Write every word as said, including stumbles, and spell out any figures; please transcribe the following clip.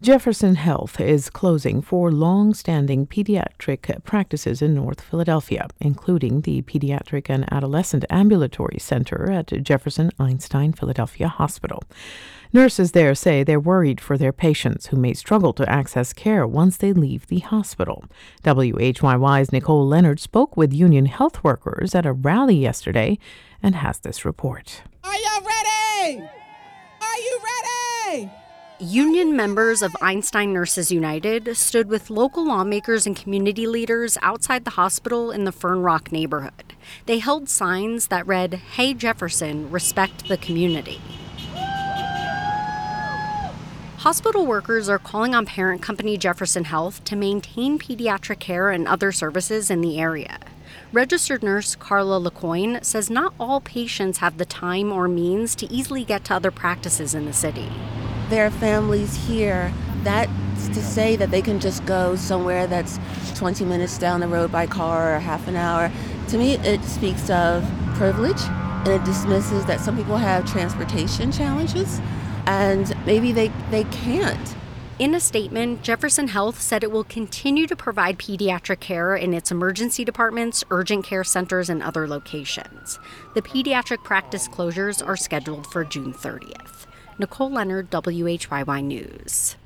Jefferson Health is closing four long-standing pediatric practices in North Philadelphia, including the Pediatric and Adolescent Ambulatory Center at Jefferson Einstein Philadelphia Hospital. Nurses there say they're worried for their patients who may struggle to access care once they leave the hospital. W H Y Y's Nicole Leonard spoke with union health workers at a rally yesterday and has this report. Are y'all ready? Are you ready? Union members of Einstein Nurses United stood with local lawmakers and community leaders outside the hospital in the Fern Rock neighborhood. They held signs that read, "Hey Jefferson, respect the community." Hospital workers are calling on parent company Jefferson Health to maintain pediatric care and other services in the area. Registered nurse Carla LeCoyne says not all patients have the time or means to easily get to other practices in the city. There are families here. That's to say that they can just go somewhere that's twenty minutes down the road by car or half an hour. To me, it speaks of privilege, and it dismisses that some people have transportation challenges, and maybe they, they can't. In a statement, Jefferson Health said it will continue to provide pediatric care in its emergency departments, urgent care centers, and other locations. The pediatric practice closures are scheduled for June thirtieth. Nicole Leonard, W H Y Y News.